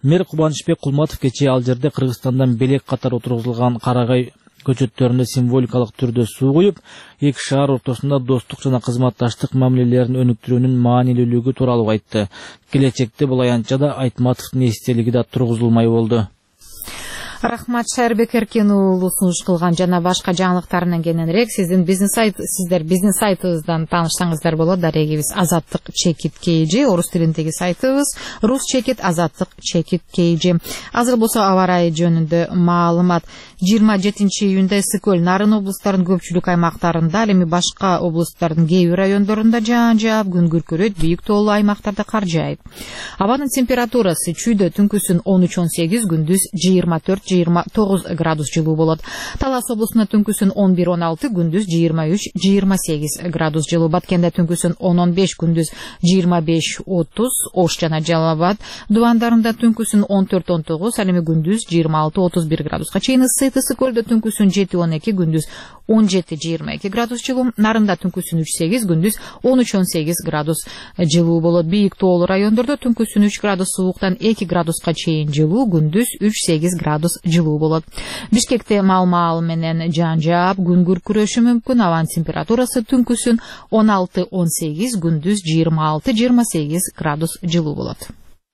Мэр Кубанычбек Кулматов кечээ ал жерде Кыргызстандан белек катар отургузулган карагай көчөттөрүндө символикалык түрдө суу куюп, эки шаар ортосунда достук жана кызматташтык мамилелерин өнүктүрүүнүн маанилүүлүгү тууралуу айтты. Келечекте бул аянтчада Айтматовдун эстелиги да тургузулмай болду. Рахмат Шайырбек Эркен уулу сунуш кылган жана башка жаңылыктарынан кененирээк сиздер бизнес сайтыбыздан таанышсаңыздар болот. Дарегибиз Азаттык Чекит KG, орус тилиндеги сайтыбыз Рус Чекит Азаттык Чекит KG. Азыр болсо аба ырайы жөнүндө маалымат. 27-июнда Ысык-Көл, Нарын облустарынын көпчүлүк аймактарында, ал эми башка облустардын кээ бир райондорунда жаан жаап, күн күркүрөйт, бийик тоолуу аймактарда кар жаайт. Абанын температурасы чүйдө түнкүсүн 13-18, күндүз 24-29 градус жылуу болот. Талас облусунда түнкүсүн 11-16, күндүз 23-28 градус жылуу. Баткенде түнкүсүн 10-15, күндүз 25-30, Ош жана Жалал Абад дубандарында түнкүсүн 14-19, ал эми күндүз 26-31 градуска чейин ысыйт. Ысык-Көлдө түнкүсүн 7-12, күндүз 17-22 градус жылуу. Нарында түнкүсүн 3-8, күндүз 13-18 градус жылуу болот. Бийик тоолуу райондордо түнкүсүн 3 градус сууктан 2 градуска чейин жылуу, күндүз 3-8 градус жылуу болот. Бишкекте маал менен жаан жаап, күн күркүрөшү мүмкүн. Абанын температурасы түнкүсүн 16-18, күндүз 26-28 градус жылуу болот.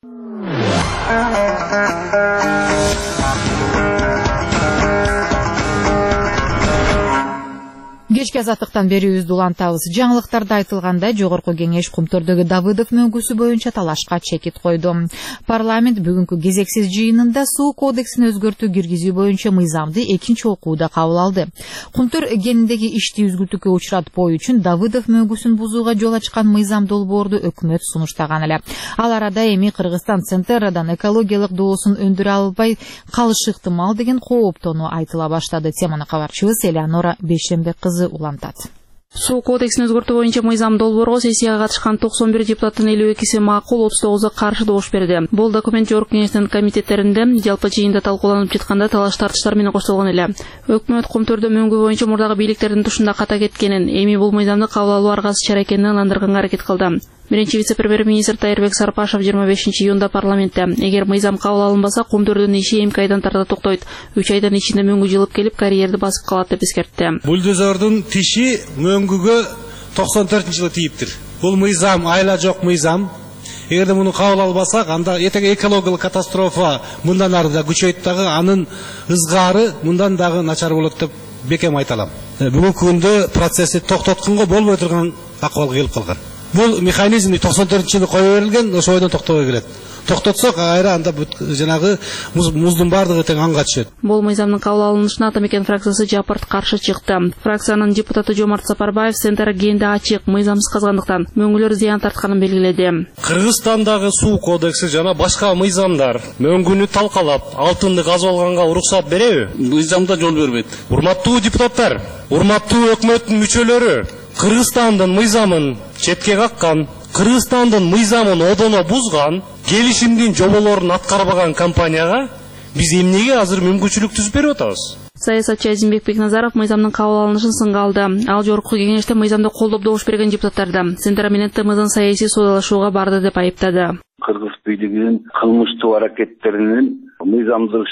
Кечки азаттыктан берүүбүздү улантабыз. Жаңылыктарда айтылгандай, жогорку кеңеш Кумтөрдөгү Давыдов мөңгүсү боюнча талашка чекит койду. Парламент бүгүнкү кезексиз жыйынында суу кодексин өзгөртүү киргизүү боюнча мыйзамды экинчи окууда кабыл алды. Кумтөр кениндеги ишти үзгүлтүккө учуратпоо үчүн Давыдов мөңгүсүн бузууга жол ачкан мыйзам долбоорду өкмөт сунуштаган эле. Ал арада эми Кыргызстан Центерадан экологиялык доосун өндүрө албай калышы ыктымал деген кооптонуу айтыла баштады. Теманы кабарчыбыз Элеонора Бейшембек кызы улантат. Суу кодексин өзгөртүү боюнча мыйзам долбоорго сессияга катышкан 91 депутаттын 52си макул, 39 каршы добуш берди. Бул документ жогорку кеңештин комитеттеринде жалпы жыйында талкууланып жатканда талаш тартыштар менен коштолгон эле. Өкмөт Кумтөрдө мөңгү боюнча мурдагы бийликтердин тушунда ката кеткенин, эми бул мыйзамды кабыл алуу аргасыз чара экенин ыландырганга аракет кылды. Биринчи вице-премьер-министр Тайырбек Сарпашев 25-июнда парламентте эгер мыйзам кабыл алынбаса, Кумтөрдүн иши 2 айдан тарта токтойт. 3 айдан ичинде мөңгү жылып келип, карьерди басып калат деп эскертти. Бульдозордун тиши мөңгүгө 94-жылы тийиптир. Бул мыйзам айла жок мыйзам. Эгерде муну кабыл албасак, анда этеге экологиялык катастрофа мындан ары да күчөйт дагы, анын ызгары мындан дагы начар болот деп бекем айта алам. Бүгүнкү күндө процесси токтотконго болбой турган акыбалга келип калган. Бул механизмди 94-жылы кое берилген, ошо бойдон токтобой келет. Токтотсок айра анда жанагы муздун бардыгы тең анга түшөт. Бул мыйзамдын кабыл алынышына Атамекен фракциясы жапырт каршы чыкты. Фракциянын депутаты Жомарт Сапарбаев Центр кенде ачык, мыйзамсыз казгандыктан мөңгүлөр зыян тартканын белгиледи. Кыргызстандагы суу кодекси жана башка мыйзамдар мөңгүнү талкалап, алтынды казып алганга уруксат береби? Мыйзамда жол бербейт. Урматтуу депутаттар, урматтуу өкмөттүн мүчөлөрү, Кыргызстандын мыйзамын четке каккан, Кыргызстандын мыйзамын одоно бузган, келишимдин жоболорун аткарбаган компанияга биз эмнеге азыр мүмкүнчүлүк түзүп берип атабыз? Саясатчы Азимбек Бекназаров мыйзамдын кабыл алынышын сынга алды. Ал жогорку кеңеште мыйзамды колдоп добуш берген депутаттарды Центр менен ТМдын саясий соодалашууга барды деп айыптады. Кыргыз бийлигинин кылмыштуу аракеттеринин мыйзамдык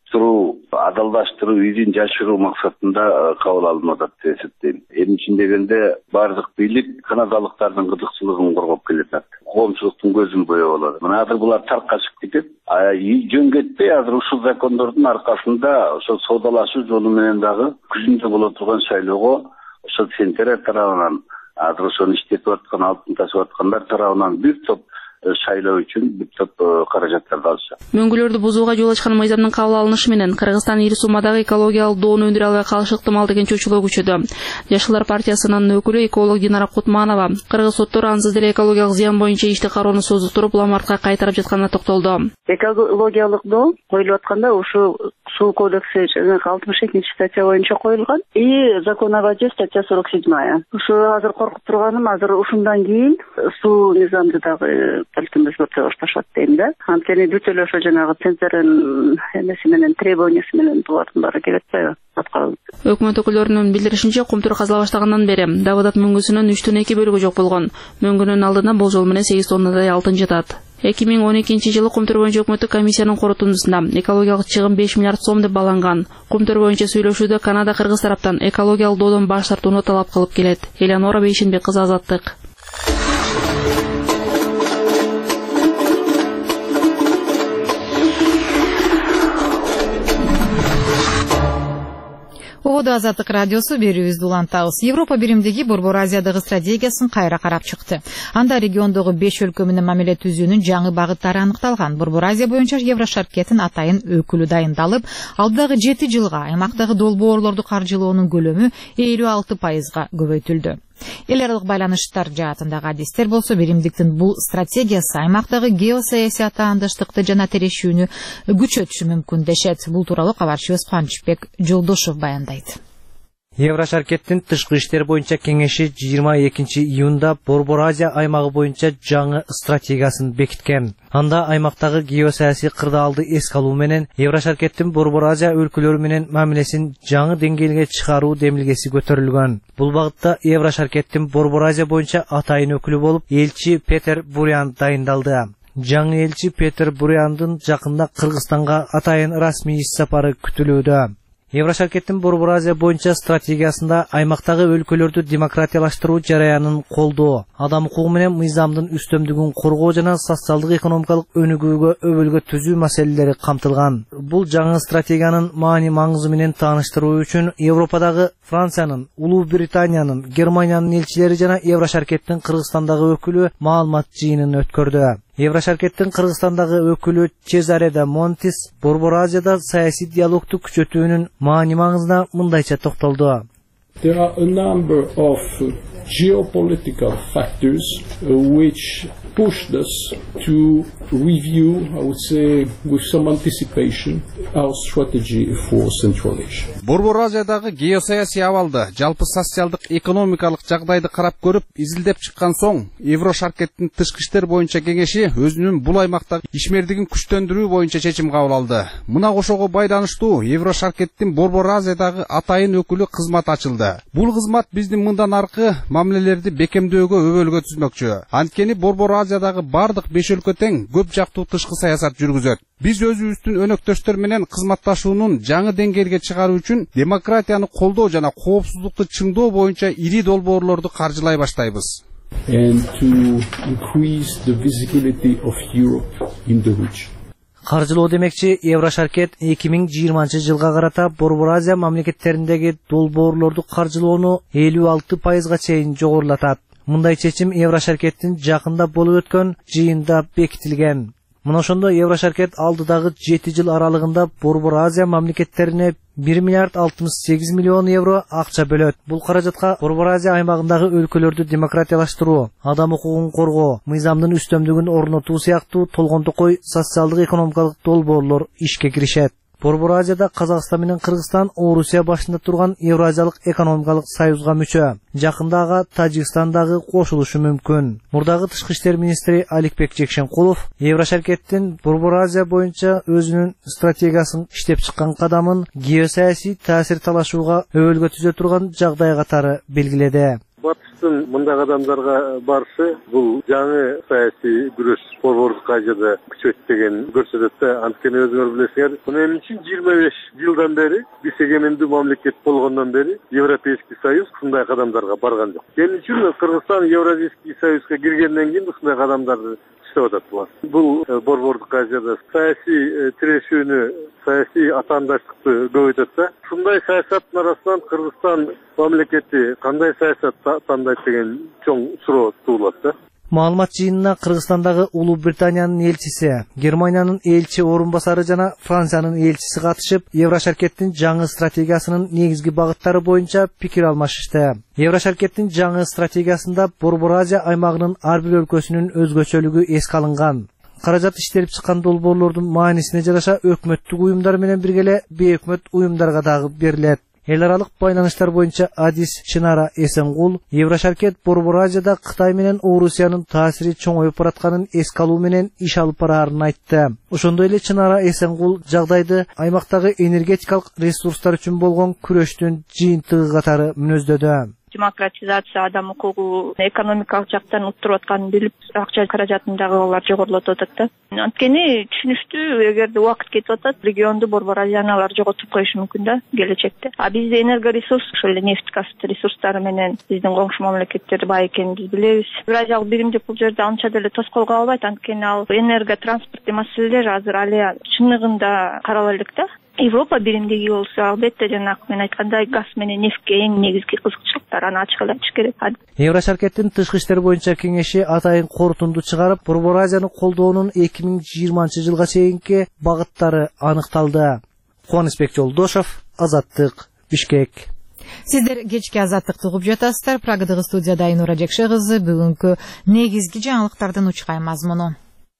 адалдаштыруу, изин жашыруу максатында кабыл алынып атат деп эсептейм. Эмне дегенде бардык бийлик канадалыктардын кызыкчылыгын коргоп келет. Коомчулуктун көзүн боёп алат. Мына азыр булар таркашып кетет. Жөн кетпей азыр ушул закондордун аркасында ошо соодалашуу жолу менен дагы күзүндө боло турган шайлоого ошо Центр тарабынан азыр ошону иштетип аткан, алтын ташып аткандар тарабынан бир топ шайлоо үчүн бир топ каражаттарды алышат. Мөңгүлөрдү бузууга жол ачкан мыйзамдын кабыл алынышы менен Кыргызстан ири суммадагы экологиялык доону өндүрө албай калышы ыктымал деген чочулоо күчөдү. Жашылдар партиясынын өкүлү эколог Динара Кутманова Кыргыз соттор ансыз деле экологиялык зыян боюнча ишти кароону созуктуруп, ламартка кайтарып жатканына токтолду. Экологиялык доо коюлуп атканда ушу суу кодекси 62 статья боюнча коюлган и закон об воде статья 47. Ушу азыр коркуп турганым, азыр ушундан кийин суу мыйзамды дагы балким өзгөртө башташат дейм да. Анткени бүт эле ошо жанагы Центрдин эмеси менен требованиясы менен булардын баары келет да. Өкмөт өкүлдөрүнүн билдиришинче, Кумтөр казыла баштагандан бери Давыдат мөңгүсүнүн 3/2 бөлүгү жок болгон. Мөңгүнүн алдына болжол менен 8 тоннадай алтын жатат. 2012 жылы Кумтөр боюнча өкмөттүк комиссиянын корутундусунда экологиялык чыгым 5 миллиард сом деп баланган. Кумтөр боюнча сүйлөшүүдө Канада Кыргыз тараптан экологиялык доодон баш тартууну талап кылып келет. Элеонора Бейшенбек кызы, Азаттык. Оодо Азаттык радиосу берүүбүздү улантабыз. Европа биримдиги Борбор Азиядагы стратегиясын кайра карап чыкты. Анда региондогу 5 өлкө менен мамиле түзүүнүн жаңы багыттары аныкталган. Борбор Азия боюнча Еврошаркеттин атайын өкүлү дайындалып, алдагы 7 жылга аймактагы долбоорлорду каржылоонун көлөмү 56%га көбөйтүлдү. Эл аралык байланыштар жаатындагы адистер болсо биримдиктин бул стратегиясы аймактагы геосаясий атаандаштыкты жана терешүүнү күчөтүшү мүмкүн дешет. Бул тууралуу кабарчыбыз Кубанычбек Жолдошов баяндайт. Еврошаркеттин тышкы иштер боюнча кеңеши 22 июнда Борбор Азия аймагы боюнча жаңы стратегиясын бекиткен. Анда аймактагы геосаясий кырдаалды эске алуу менен Еврошаркеттин Борбор Азия өлкөлөрү менен мамилесин жаңы деңгээлге чыгаруу демилгеси көтөрүлгөн. Бул багытта Еврошаркеттин Борбор Азия боюнча атайын өкүлү болуп элчи Петер Бурян дайындалды. Жаңы элчи Петер Буряндын жакында Кыргызстанга атайын расмий иш сапары күтүлүүдө. Еврошаркеттин Борбор Азия боюнча стратегиясында аймактагы өлкөлөрдү демократиялаштыруу жараянын колдоо, адам укугу менен мыйзамдын үстөмдүгүн коргоо жана социалдык экономикалык өнүгүүгө өбөлгө түзүү маселелери камтылган. Бул жаңы стратегиянын маани маңызы менен тааныштыруу үчүн Европадагы Франциянын, Улуу Британиянын, Германиянын элчилери жана Еврошаркеттин Кыргызстандагы өкүлү маалымат жыйынын өткөрдү. Еврошаркеттин Кыргызстандагы өкүлү Чезаре да Монтис Борбор Азияда саясий диалогту күчөтүүнүн маани маңызына мындайча токтолду. There are a number of geopolitical factors which pushed us to review, I would say, with some anticipation, our strategy for Central Asia. Борбор Азиядагы геосаясий абалды, жалпы социалдык экономикалык жагдайды карап көрүп, изилдеп чыккан соң, Еврошаркеттин тышкы иштер боюнча кеңеши өзүнүн бул аймактагы ишмердигин күчтөндүрүү боюнча чечим кабыл алды. Мына ошого байланыштуу Еврошаркеттин Борбор Азиядагы атайын өкүлү кызмат ачылды. Бул кызмат биздин мындан аркы мамилелерди бекемдөөгө өбөлгө түзмөкчү. Анткени Борбор Азиядагы бардык 5 өлкө тең көп жактуу тышкы саясат жүргүзөт. Биз өзүбүздүн өнөктөштөр менен кызматташуунун жаңы деңгээлге чыгаруу үчүн демократияны колдоо жана коопсуздукту чыңдоо боюнча ири долбоорлорду каржылай баштайбыз. And to increase the visibility of Europe in the region. Каржылоо демекчи Еврошаркет 2020 жылга карата Борбор Азия мамлекеттериндеги долбоорлорду каржылоону 56%га чейин жогорулатат. Мындай чечим Еврошаркеттин жакында болуп өткөн жыйында бекитилген. Мына ошондо Еврошаркет алдыдагы 7 жыл аралыгында Борбор Азия мамлекеттерине 1 миллиард 68 миллион евро акча бөлөт. Бул каражатка Борбор Азия аймагындагы өлкөлөрдү демократиялаштыруу, адам укугун коргоо, мыйзамдын үстөмдүгүн орнотуу сыяктуу толгондокой социалдык экономикалык долбоорлор ишке киришет. Борбор Азияда Казакстан менен Кыргызстан Орусия башында турган Евразиялык экономикалык союзга мүчө. Жакында ага Тажикстан дагы кошулушу мүмкүн. Мурдагы тышкы иштер министри Аликбек Жекшенкулов Еврошаркеттин Борбор Азия боюнча өзүнүн стратегиясын иштеп чыккан кадамын геосаясий таасир талашууга өбөлгө түзө турган жагдай катары белгиледи. Батыстын мындай адамдарга барышы бул жаңы саясий күрөш Борбордук Азияда күчөйт деген көрсөтөт да. Анткени өзүңөр билесиңер, мына үчүн 25 жылдан бери биз эгемендүү мамлекет болгондон бери Европейский союз ушундай кадамдарга барган жок. Эмне үчүн Кыргызстан Евразийский союзга киргенден кийин ушундай кадамдарды иштеп атат булар. Бул Борбордук Азияда саясий тирешүүнү, саясий атаандаштыкты көбөйтөт да. Ушундай саясаттын арасынан Кыргызстан мамлекети кандай саясат тандайт деген чоң суроо туулат да. Маалымат жыйынына Кыргызстандагы Улуу Британиянын элчиси, Германиянын элчи орун басары жана Франциянын элчиси катышып, Еврошаркеттин жаңы стратегиясынын негизги багыттары боюнча пикир алмашышты. Еврошаркеттин жаңы стратегиясында Борбор Азия аймагынын ар бир өлкөсүнүн өзгөчөлүгү эске алынган. Каражат иштелип чыккан долбоорлордун маанисине жараша өкмөттүк уюмдар менен бирге эле бейөкмөт уюмдарга дагы берилет. Эл аралык байланыштар боюнча адис Чынара Эсенгул Еврошаркет Борбор Азияда Кытай менен Орусиянын таасири чоңоюп баратканын эске алуу менен иш алып бараарын айтты. Ошондой эле Чынара Эсенгул жагдайды аймактагы энергетикалык ресурстар үчүн болгон күрөштүн жыйынтыгы катары мүнөздөдү. демократизация, адам укугу, экономикалык жактан уттуруп атканын билип, акча каражатын дагы алар жогорулатып атат да. Анткени түшүнүштүү, эгерде убакыт кетип атат, регионду Борбор Азияны алар жоготуп коюшу мүмкүн да келечекте. А бизде энергоресурс, ошол эле нефть, газ ресурстары менен биздин коңшу мамлекеттер бай экенин биз билебиз. Евразиялык биримдик бул жерде анча деле тоскоолго албайт, анткени ал энерготранспорттук маселелер азыр али чындыгында карала элек да. Европа биримдиги болсо, албетте жанагы мен айткандай газ менен нефтке эң негизги кызыкчылыктар, аны ачык эле айтыш керек. Еврошаркеттин тышкы иштер боюнча кеңеши атайын корутунду чыгарып, Борбор Азияны колдоонун 2020 жылга чейинки багыттары аныкталды. Кубанычбек Жолдошов, Азаттык, Бишкек. Сиздер кечки Азаттыкты угуп жатасыздар. Прагадагы студияда Айнура Жекше кызы бүгүнкү негизги жаңылыктардын учкай мазмуну.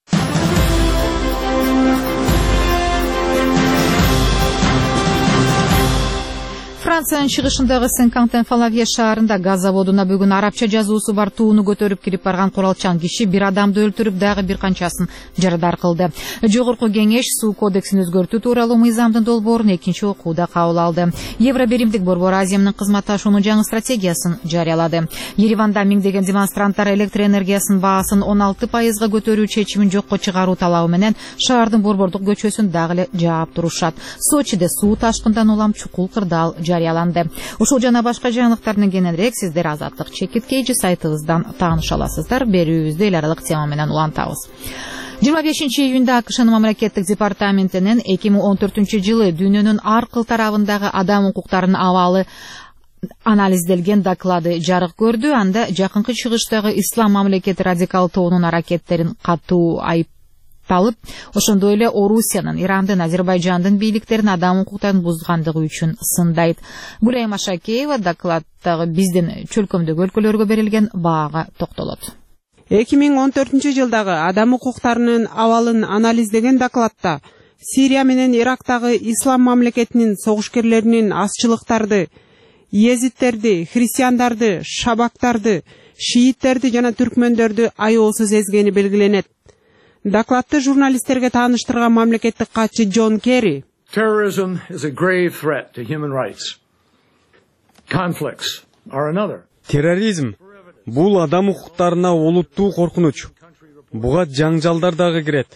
Франциянын чыгышындагы Сен-Кантен-Фалавье шаарында газ заводуна бүгүн арабча жазуусу бар тууну көтөрүп кирип барган куралчан киши бир адамды өлтүрүп, дагы бир канчасын жарадар кылды. Жогорку кеңеш суу кодексин өзгөртүү тууралуу мыйзамдын долбоорун экинчи окууда кабыл алды. Евро биримдик Борбор Азия менен кызматташуунун жаңы стратегиясын жарыялады. Ереванда миңдеген демонстранттар электр энергиясынын баасын 16% көтөрүү чечимин жокко чыгаруу талабы менен шаардын борбордук көчөсүн дагы эле жаап турушат. Сочиде суу ташкындан улам чукул кырдаал жарыяланды. Ушул жана башка жаңылыктардын кененирээк сиздер Азаттык чекиткейжи сайтыбыздан тааныша аласыздар. Берүүбүздү эл аралык тема менен улантабыз. 25 июнда АКШнын мамлекеттик департаментинин 2014 жылы дүйнөнүн ар кыл тарабындагы адам укуктарынын абалы анализделген доклады жарык көрдү. Анда жакынкы чыгыштагы ислам мамлекети радикал тобунун аракеттерин катуу талып, ошондой эле Орусиянын, Ирандын, Азербайжандын бийликтерин адам укуктарын бузгандыгы үчүн сындайт. Гүлайым Ашакеева докладдагы биздин чөлкөмдөгү өлкөлөргө берилген баага токтолот. 2014 жылдагы адам укуктарынын абалын анализдеген докладда Сирия менен Ирактагы ислам мамлекетинин согушкерлеринин азчылыктарды, езиттерди, христиандарды, шабактарды, шииттерди жана түркмөндөрдү аеосуз эзгени белгиленет. Докладты журналисттерге тааныштырган мамлекеттик катчы Джон Керри. Terrorism is a grave threat to human rights. Conflicts are another. Терроризм бул адам укуктарына олуттуу коркунуч. Буга жаңжалдар дагы кирет.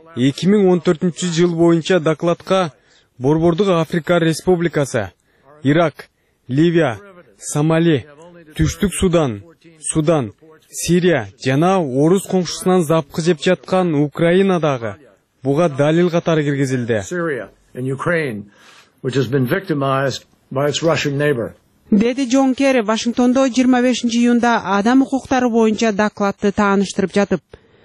2014 жыл боюнча докладка Борбордук Африка Республикасы, Ирак, Ливия, Сомали, Түштүк Судан, Сирия жана орус коңшусунан запкы жеп жаткан Украинадагы буга далил катары киргизилди. Деди Джон Керри Вашингтондо 25 июнда адам укуктары боюнча докладты тааныштырып жатып.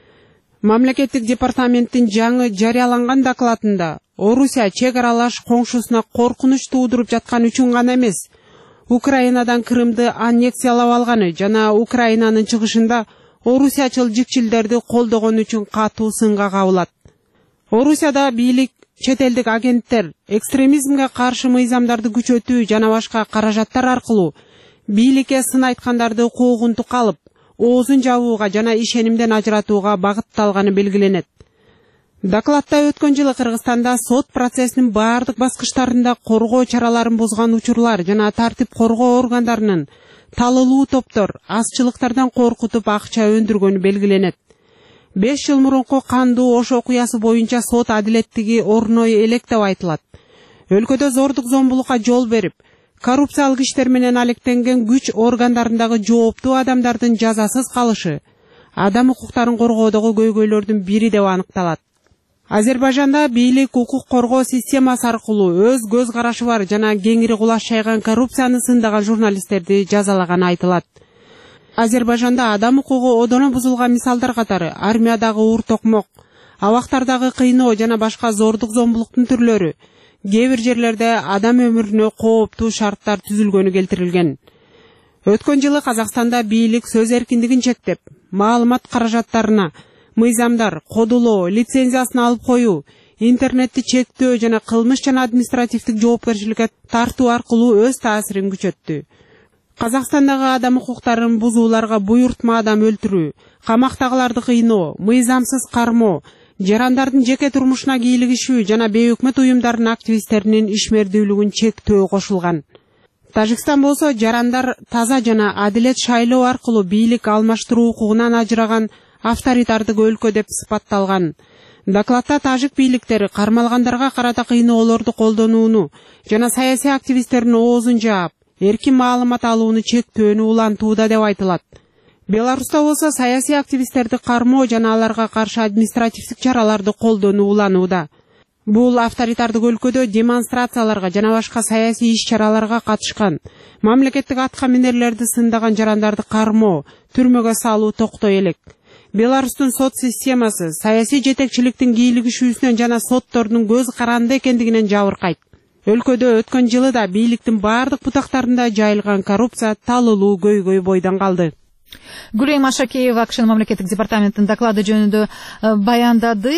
Мамлекеттик департаменттин жаңы жарыяланган докладында Орусия чек аралаш коңшусуна коркунуч туудуруп жаткан үчүн гана эмес, Украинадан Крымды аннексиялап алганы жана Украинанын чыгышында орусиячыл жикчилдерди колдогон үчүн катуу сынга кабылат. Орусияда бийлик, чет элдик агенттер экстремизмге каршы мыйзамдарды күчөтүү жана башка каражаттар аркылуу бийликке сын айткандарды куугунтукка алып, оозун жабууга жана ишенимден ажыратууга багытталганы белгиленет. Докладта өткөн жылы Кыргызстанда сот процессинин бардык баскычтарында коргоо чараларын бузган учурлар жана тартип коргоо органдарынын талылуу топтор азчылыктардан коркутуп акча өндүргөнү белгиленет. 5 жыл мурунку кандуу Ош окуясы боюнча сот адилеттиги орной элек деп айтылат. Өлкөдө зордук зомбулукка жол берип, коррупциялык иштер менен алектенген күч органдарындагы жооптуу адамдардын жазасыз калышы адам укуктарын коргоодогу көйгөйлөрдүн бири деп аныкталат. Азербайжанда бийлик укук коргоо системасы аркылуу өз көз карашы бар жана кеңири кулаш жайган коррупцияны сындаган журналисттерди жазалаганы айтылат. Азербайжанда адам укугу одоно бузулган мисалдар катары армиядагы уур-токмок, абактардагы кыйноо жана башка зордук зомбулуктун түрлөрү, кээ бир жерлерде адам өмүрүнө кооптуу шарттар түзүлгөнү келтирилген. Өткөн жылы Казакстанда бийлик сөз эркиндигин чектеп, маалымат каражаттарына мыйзамдар, кодулоо, лицензиясын алып коюу, интернетти чектөө жана кылмыш жана административдик жоопкерчиликке тартуу аркылуу өз таасирин күчөттү. Казакстандагы адам укуктарын бузууларга буйртма адам өлтүрүү, камактагыларды кыйноо, мыйзамсыз кармоо, жарандардын жеке турмушуна кийлигишүү жана бейөкмөт уюмдардын активисттеринин ишмердүүлүгүн чектөө кошулган. Тажикстан болсо жарандар таза жана адилет шайлоо аркылуу бийлик алмаштыруу укугунан ажыраган авторитардык өлкө деп сыпатталган. Докладта тажик бийликтери кармалгандарга карата кыйноолорду колдонууну жана саясий активисттердин оозун жаап, эркин маалымат алууну чектөөнү улантууда деп айтылат. Беларуста болсо саясий активисттерди кармоо жана аларга каршы административдик чараларды колдонуу уланууда. Бул авторитардык өлкөдө демонстрацияларга жана башка саясий иш-чараларга катышкан, мамлекеттик атка минерлерди сындаган жарандарды кармоо, түрмөгө салуу токтой элек. Беларустун сот системасы саясий жетекчиликтин кийлигишүүсүнөн жана соттордун көз каранды экендигинен жабыркайт. Өлкөдө өткөн жылы да бийликтин бардык бутактарында жайылган коррупция талылуу көйгөй бойдон калды. Гүлейм Ашакеева Акшын мамлекеттик департаменттин доклады жөнүндө баяндады.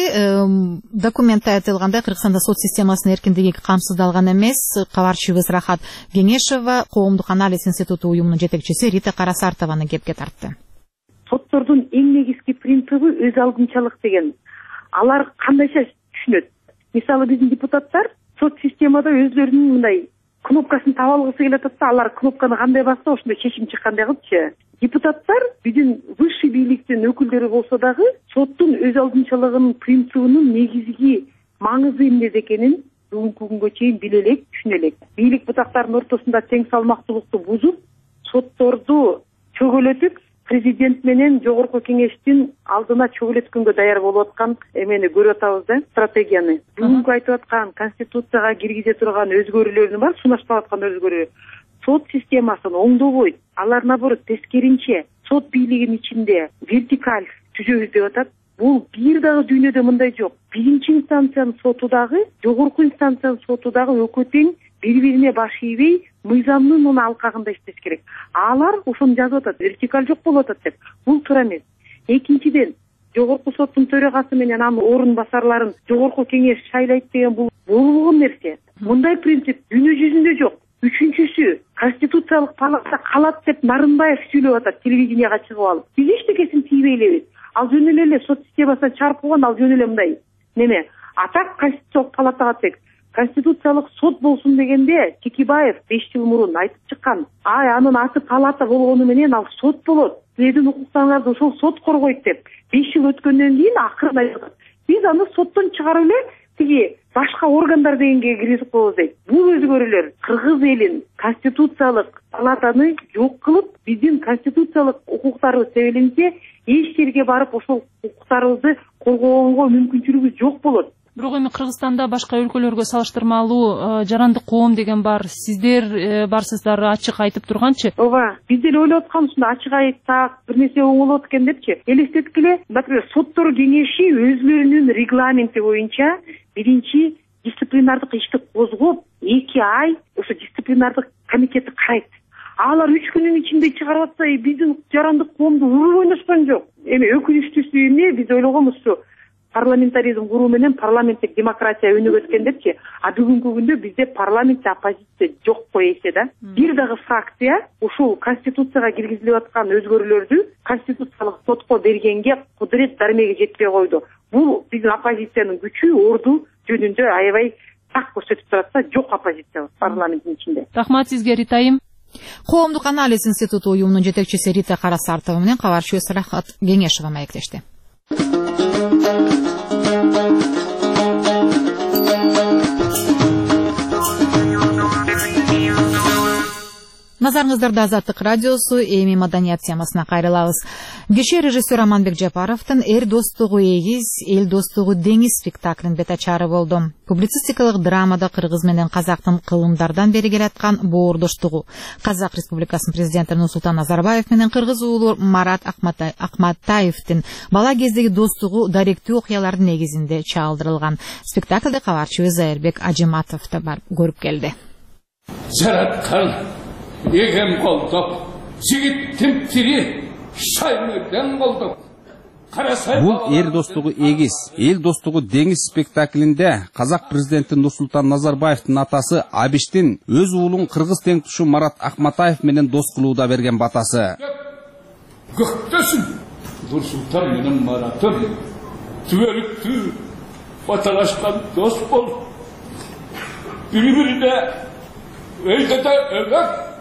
Документте айтылгандай, Кыргызстанда сот системасынын эркиндиги камсыздалган эмес. Кабарчыбыз Рахат Кеңешова Коомдук анализ институту уюмунун жетекчиси Рита Карасартованы кепке тартты. Соттордун эң негизги принциби өз алдынчалык деген. Алар кандайча түшүнөт? Мисалы биздин депутаттар сот системада өзлөрүнүн мындай кнопкасын таба алгысы келет да, алар кнопканы кандай басса ошондой чечим чыккандай кылчы. Депутаттар биздин высший бийликтин өкүлдөрү болсо дагы соттун өз алдынчалыгынын принцибинин негизги маңызы эмне экенин бүгүнкү күнгө чейин биле элек, түшүнө элек. Бийлик бутактарынын ортосунда тең салмактуулукту бузуп, сотторду чөгөлөтүп, президент менен жогорку кеңештин алдына чөгөлөткөнгө даяр болуп аткан эмени көрүп атабыз да, стратегияны. Бүгүнкү айтып аткан конституцияга киргизе турган өзгөрүүлөрдүн бар, сунушталып аткан өзгөрүү сот системасын оңдобойт. Алар наоборот тескеринче сот бийлигинин ичинде вертикаль түзөбүз деп атат. Бул бир дагы дүйнөдө мындай жок. Биринчи инстанциянын соту дагы, жогорку инстанциянын соту дагы өкө тең, бири-бирине баш ийбей, мыйзамдын муну алкагында иштеш керек. Алар ошону жазып атат, вертикаль жок болуп атат деп. Бул туура эмес. Экинчиден, жогорку соттун төрагасы менен анын орун басарларын жогорку кеңеш шайлайт деген бул болбогон нерсе. Мындай принцип дүйнө жүзүндө жок. Үчүнчүсү, конституциялык палата калат деп Нарынбаев сүйлөп атат телевиденияга чыгып алып. Биз эчтекесин тийбей элебиз. Ал жөн эле сот системасынан чыгарып койгон, ал жөн эле мындай. Неме? Атак конституциялык палатага тек конституциялык сот болсун дегенде Текебаев 5 жыл мурун айтып чыккан. Анын аты палата болгону менен ал сот болот. Силердин укуктарыңарды ошол сот коргойт деп 5 жыл өткөндөн кийин акырын айтат. Биз аны соттон чыгарып эле тиги башка органдар дегенге киргизип коебуз дейт. Бул өзгөрүүлөр кыргыз элин конституциялык палатаны жок кылып, биздин конституциялык укуктарыбыз себелинче эч жерге барып ошол укуктарыбызды коргоого мүмкүнчүлүгүбүз жок болот. Бирок эми Кыргызстанда башка өлкөлөргө салыштырмалуу жарандык коом деген бар. Сиздер барсыздар, ачык айтып турганчы? Ооба, биз деле ойлоп атканбыз, ушунда ачык айтсак, бир нерсе оңолот экен депчи. Элестеткиле, например, соттор кеңеши өзлөрүнүн регламенти боюнча биринчи дисциплинардык ишти козгоп, 2 ай ошо дисциплинардык комитетти карайт. Алар 3 күнүн ичинде чыгарып атса, биздин жарандык коомду уруп ойношкон жок. Эми өкүнүчтүүсү эмне, биз ойлогонбуз ушу парламентаризм куруу менен парламенттик демократия өнүгөт экен депчи. А бүгүнкү күндө бизде парламентте оппозиция жок койсе да. Бир дагы фракция ушул конституцияга киргизилип аткан өзгөрүүлөрдү конституциялык сотко бергенге кудурет дармеге жетпей койду. Бул биздин оппозициянын күчү, орду жөнүндө аябай так көрсөтүп турат да, жок оппозиция парламенттин ичинде. Рахмат сизге, Ритайым. Коомдук анализ институту уюмунун жетекчиси Рита Карасартова менен кабарчыбыз Рахат Кеңешова маектешти. Назарыңыздарда Азаттык радиосу, эми маданият темасына кайрылабыз. Кеше режиссер Аманбек Жапаровдун «Эр достугу эгиз, эл достугу деңиз» спектаклин бетачары болду. Публицистикалык драмада кыргыз менен казактын кылымдардан бери келаткан боордоштугу. Казак Республикасынын президенти Нурсултан Назарбаев менен кыргыз уулу Марат Акматаевдин бала кездеги достугу даректүү окуялардын негизинде чагылдырылган. Спектаклде кабарчыбыз Айырбек Ажыматов да барып көрүп келди. Егем колдоп, жигиттим тири, шаймырден колдоп. Бул «Эр достугу эгиз, эл достугу деңиз» спектаклинде казак президенти Нурсултан Назарбаевдин атасы Абиштин өз уулун кыргыз теңтушу Марат Акматаев менен дос кылууда берген батасы. Көктөсүн Нурсултан менен Маратым түбөлүктүү баталашкан дос болуп, бири-бирине өйдөдө өгөк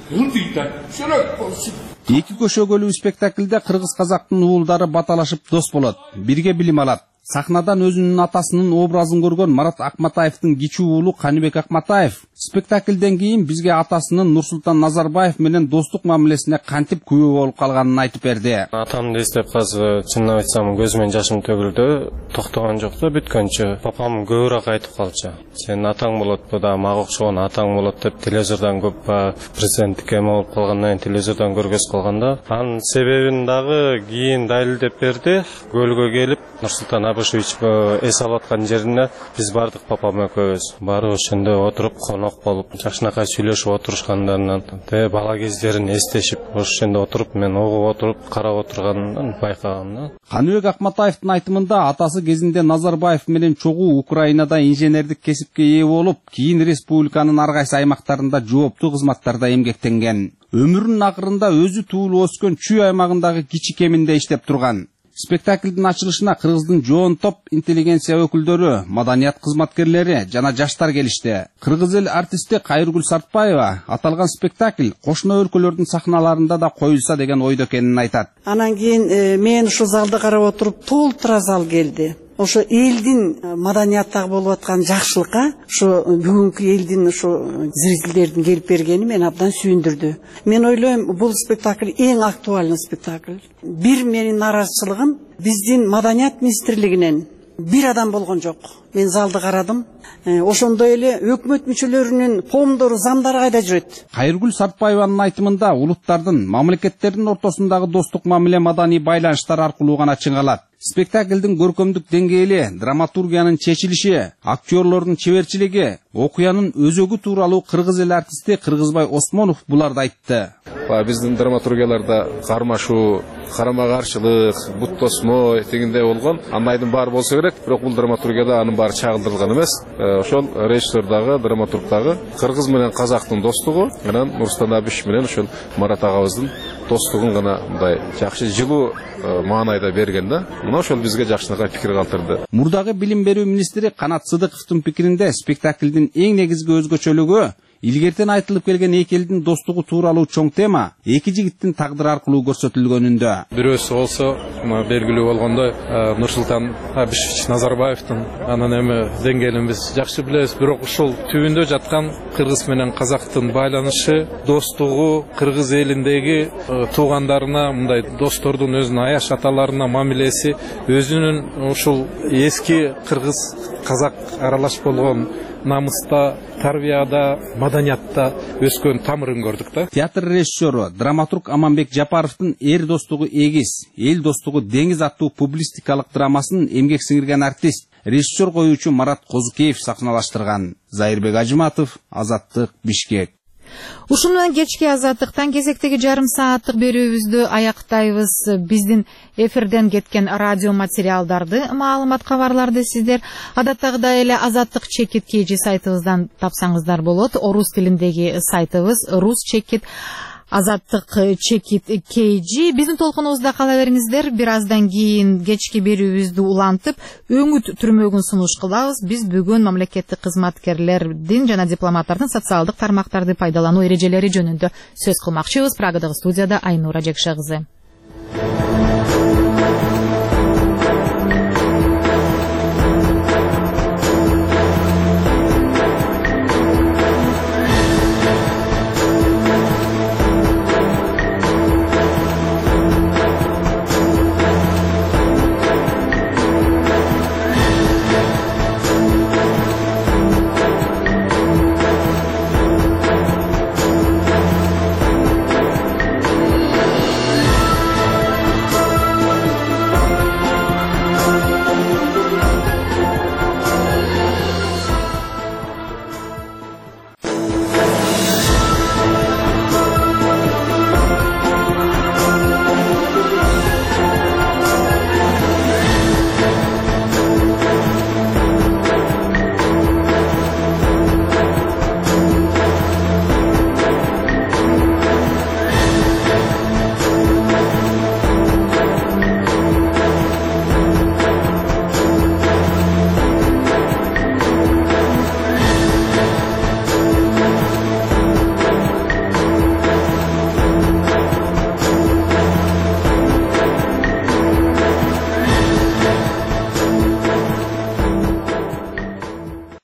ылдыйдан жүрөк болсун. Эки көшөгөлүү спектакльде кыргыз казактын уулдары баталашып дос болот, бирге билим алат. Сахнадан өзүнүн атасынын образын көргөн Марат Акматаевдин кичүү уулу Каныбек Акматаев спектакльден кийин бизге атасынын Нурсултан Назарбаев менен достук мамилесине кантип күбө болуп калганын айтып берди. Атамды эстеп казыр чынын айтсам көзүмөн жашым төгүлдү. Токтогон жок да бүткөнчө. Папам көбүрөөк айтып калчу. Сен атаң болот да, мага окшогон атаң болот деп телевизордон көп президенттикке эме болуп калгандан кийин телевизордон көргөз калганда, анын себебин дагы кийин далилдеп берди. Көлгө келип Нурсултан Абышевич эс алып аткан жерине биз бардык папам экөөбүз. Барып ошондо отуруп конок болуп, жакшынакай сүйлөшүп отурушкандарынан бала кездерин эстешип, ошондо отуруп мен угуп отуруп, карап отурганын байкагам да. Каныбек Акматаевдин айтымында атасы кезинде Назарбаев менен чогуу Украинада инженердик кесипке ээ болуп, кийин республиканын ар кайсы аймактарында жооптуу кызматтарда эмгектенген. Өмүрүнүн акырында өзү туулуп өскөн Чүй аймагындагы кичи кеминде иштеп турган. Спектакльдин ачылышына Кыргыздын жоон топ интеллигенция өкүлдөрү, маданият кызматкерлери жана жаштар келишти. Кыргыз эл артисти Кайыргүл Сартбаева аталган спектакль кошуна өлкөлөрдүн сахналарында да коюлса деген ойдо экенин айтат. Анан кийин мен ушу залды карап отуруп толтура зал келди. Ошо элдин маданияттагы болуп аткан жакшылыкка, ошо бүгүнкү элдин ошо зрительдердин келип бергени мени абдан сүйүндүрдү. Мен ойлойм, бул спектакль эң актуальный спектакль. Бир менин наразычылыгым, биздин маданият министрлигинен бир адам болгон жок. Мен залды карадым. Ошондой эле өкмөт мүчөлөрүнүн помдору, замдары кайда жүрөт? Кайыргүл Сартбаеванын айтымында улуттардын, мамлекеттердин ортосундагы достук мамиле маданий байланыштар аркылуу гана чыңалат. Спектакльдин көркөмдүк деңгээли, драматургиянын чечилиши, актерлордун чеберчилиги, окуянын өзөгү тууралуу кыргыз эл артисти Кыргызбай Осмонов буларды айтты. Биздин драматургияларда кармашуу, карама каршылык, бут тосмо дегендей болгон. Андайдын баары болсо керек, бирок бул драматургияда анын баары чагылдырылган эмес. Ошол режиссердагы, драматургдагы кыргыз менен казактын достугу, анан Нурсултан Абишев менен ошол Марат агабыздын достугун гана мындай жакшы жылуу маанайда берген да. Мына ошол бизге жакшынакай пикир калтырды. Мурдагы билим берүү министри Канат Сыдыковдун пикиринде спектакльдин эң негизги өзгөчөлүгү илгертен айтылып келген эки элдин достугу тууралуу чоң тема эки жигиттин тагдыры аркылуу көрсөтүлгөнүндө. Бирөөсү болсо белгилүү болгондой Нурсултан Абишевич Назарбаевдин анын эми деңгээлин биз жакшы билебиз, бирок ушул түбүндө жаткан кыргыз менен казактын байланышы, достугу, кыргыз элиндеги туугандарына, мындай достордун өзүнүн аяш аталарына мамилеси, өзүнүн ушул эски кыргыз казак аралаш болгон намыста, тарбияда, маданиятта өскөн тамырын көрдүк да. Театр режиссеру, драматург Аманбек Жапаровдун Эр достугу эгиз, эл достугу деңиз аттуу публистикалык драмасын эмгек сиңирген артист, режиссер коюучу Марат Козукеев сахналаштырган. Зайырбек Ажыматов, Азаттык, Бишкек. Ушуну менен кечки Азаттыктан кезектеги жарым сааттык берүүбүздү аяктайбыз. Биздин эфирден кеткен радио материалдарды, маалымат кабарларды сиздер адаттагыдай эле Азаттык чекит KG сайтыбыздан тапсаңыздар болот. Орус тилиндеги сайтыбыз Рус чекит Азаттык чекит KG. Биздин толкунубузда кала бериңиздер. Бир аздан кийин кечки берүүбүздү улантып, өңүт түрмөгүн сунуш кылабыз. Биз бүгүн мамлекеттик кызматкерлердин жана дипломаттардын социалдык тармактарды пайдалануу эрежелери жөнүндө сөз кылмакчыбыз. Прагадагы студияда Айнура Жекше кызы.